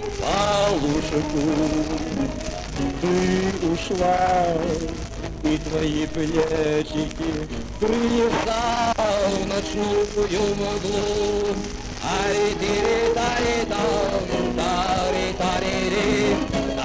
Полушику ты ушла, и твои плечики принесла в ночную мглу. Ари-тири-тари-там, тари-тари-ри,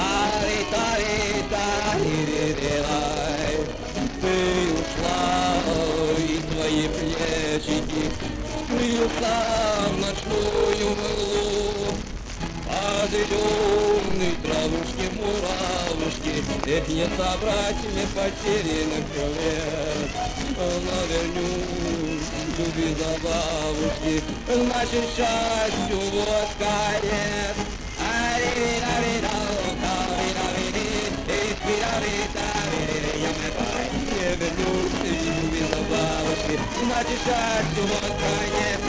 тари-тари-тари-ри-ри-рай. Ты ушла, и твои плечики принесла в ночную мглу. Под темной травушки, муравушки, их не собрать мне потерянных лет. Но вернусь, люби забавушки, значит счастью вот конец. Я вернусь, люби забавушки, значит счастью вот конец.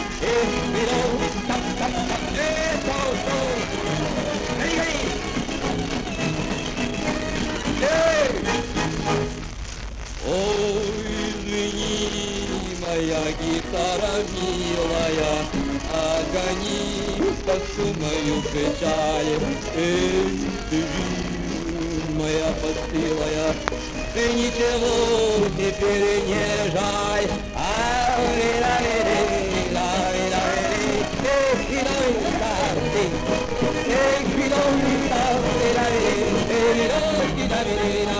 Ой, извини, моя гитара милая, огони всю мою печаль. Эй, ты, моя постылая, ты ничего теперь не жаль. Эй,